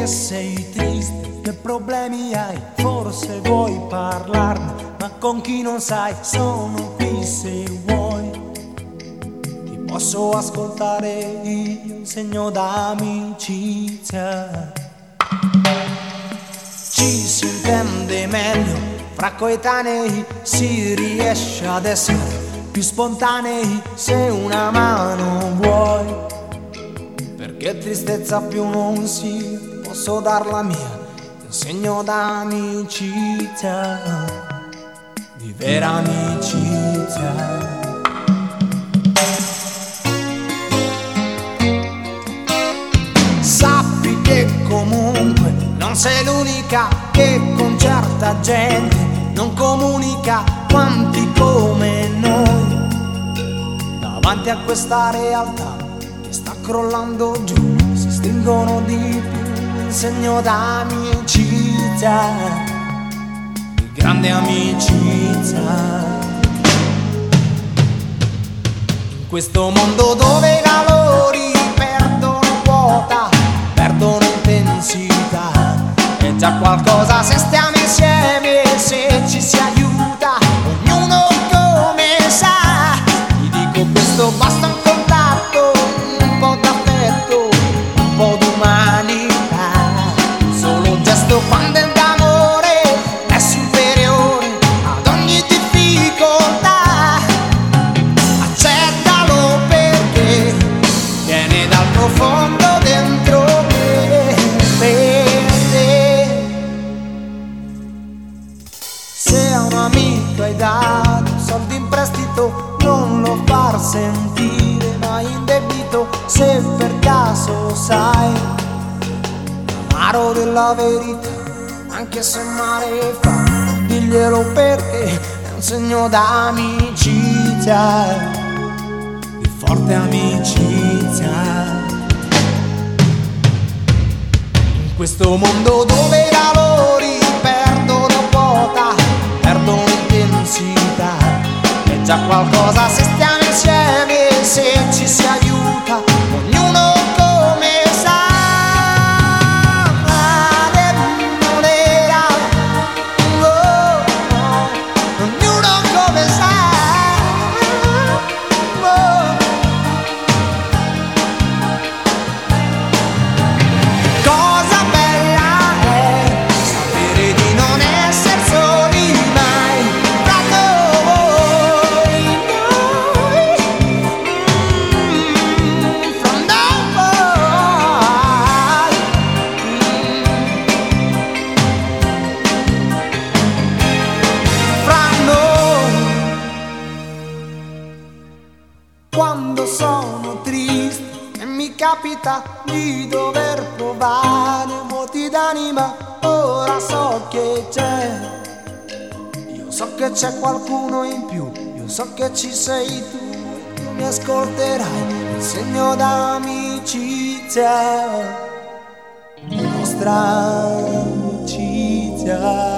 che sei triste, che problemi hai, forse vuoi parlarne, ma con chi non sai sono qui se vuoi. Ti posso ascoltare io, un segno d'amicizia. Ci si intende meglio, fra coetanei si riesce ad essere più spontanei se una mano vuoi. Perché tristezza più non sia, posso dar la mia, un segno d'amicizia, di vera amicizia. Sappi che comunque non sei l'unica che con certa gente non comunica quanti come noi. Davanti a questa realtà che sta crollando giù, si stringono di più un segno d'amicizia, di grande amicizia. In questo mondo dove i valori perdono quota, perdono intensità, è già qualcosa se stiamo insieme, se ci si aiuta, ognuno come sa. Ti dico questo, basta un contatto, un po' d'affetto, un po' d'umanità. Solo un gesto quando è d'amore è superiore ad ogni difficoltà. Accettalo perché viene dal profondo dentro me, per te. Se a un amico hai dato soldi in prestito, non lo far sentire mai in debito. Se per caso sai l'amaro della verità, anche se male fa, diglielo perché è un segno d'amicizia, di forte amicizia. In questo mondo dove i valori perdono quota, perdono intensità, è già qualcosa se stiamo insieme, se ci si aiuta, ognuno come sa. Ognuno come sa. Cosa bella è sapere di non essere soli mai tra noi, from fra noi. Quando sono triste e mi capita di dover provare vuoti d'anima, ora so che c'è, io so che c'è qualcuno in più, io so che ci sei tu, tu mi ascolterai, il segno d'amicizia, la nostra amicizia.